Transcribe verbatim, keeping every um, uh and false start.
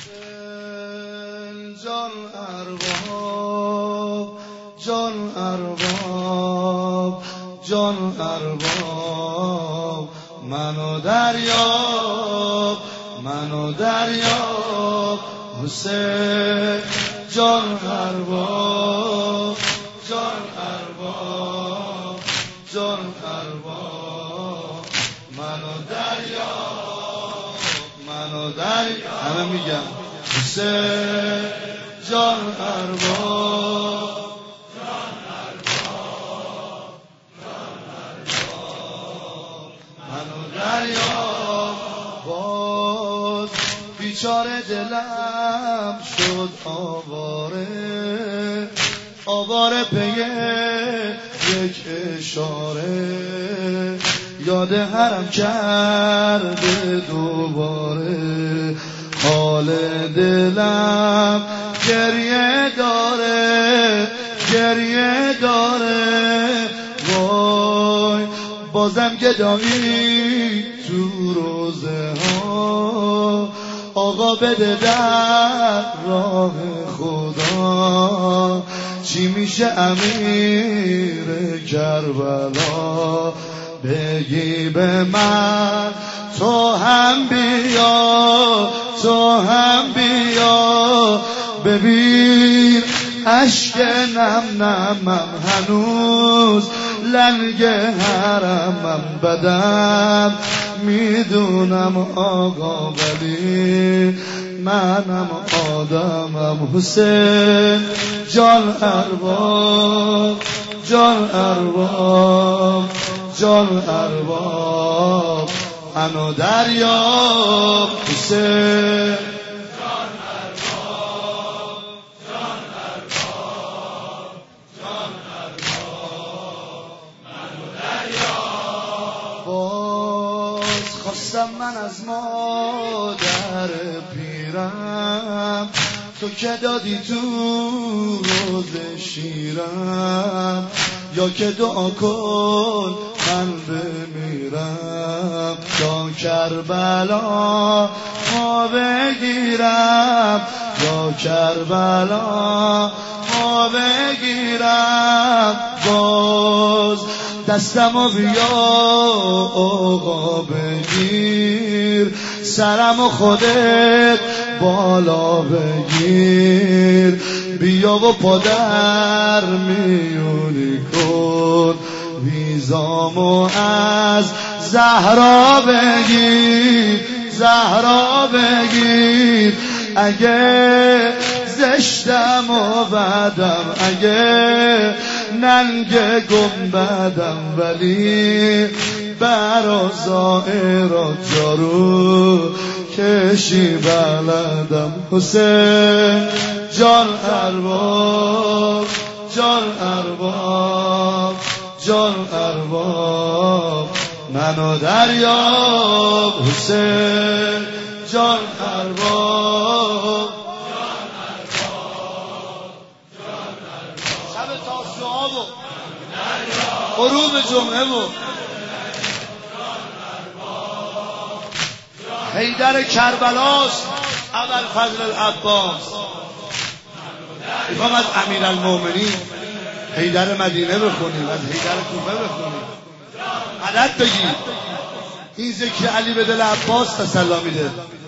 جان ارباب جان ارباب جان ارباب منو دریاب منو دریاب حسین جان ارباب جان ارباب جان ارباب منو دریاب منو دریاب همه میگم حسین جان ارباب جان ارباب جان ارباب منو دریاب باز بیچاره دلم شد آواره آواره پی یک اشاره یاد حرم کرده دوباره حال دلم گریه داره گریه داره وای بازم گدایی تو روزه ها آقا بده در راه خدا چی میشه امیر کربلا بگی به من تو هم بیا تو هم بیا ببین اشک نم نمم هنوز لنگ حرمم بدم میدونم آقا ولی منم آدمم حسین جان ارباب جان ارباب جان ارباب منو دریاب حسین جان ارباب جان ارباب جان ارباب منو دریاب باز خواستم من از مادر پیرم تو که دادی تو روز شیرم یا که دعا کن من بمیرم یا کربلا ما بگیرم یا کربلا ما بگیرم باز دستمو بیا آقا بگیر سرمو خودت بالا بگیر بیا و پادر میونی کن ویزامو از زهرا بگیر زهرا بگیر اگه زشتم و بدم اگه ننگ گنبدم ولی برا زائرات جارو کشی بلدم حسین جان ارباب جان ارباب جان ارباب منو دریاب حسین جان ارباب جان ارباب جان ارباب شب تاسوعا و غروب جمعه و حیدر کربلاست ابوالفضل العباس میخوام از امیرالمومنین حیدر مدینه بخونیم از حیدر کوفه بخونیم مدد بگید این ذکر علی به دل عباس تسلا میده